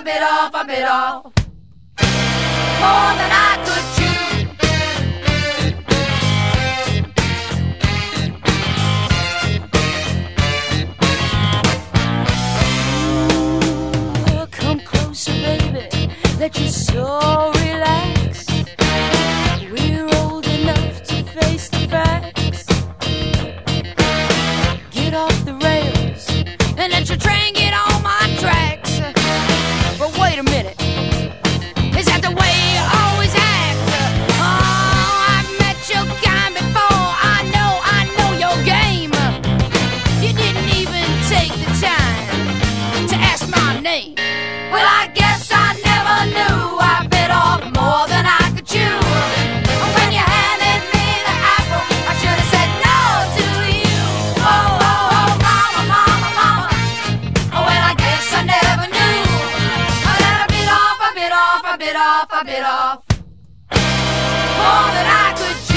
bit off, I bit off more than I could chew. Ooh, come closer, baby, let your soul relax. We're old enough to face the facts. Get off the rails and let your train get on my tracks. But wait a minute, is that the way you always act? Oh, I've met your kind before. I know your game. You didn't even take the time to ask my name. Well, I guess I never knew I bit off more than I could chew. When you handed me the apple, I should have said no to you. Oh, oh, oh, mama, mama, mama. Oh, well, I guess I never knew that I bit off, I bit off, I bit off, I bit off more than I could chew.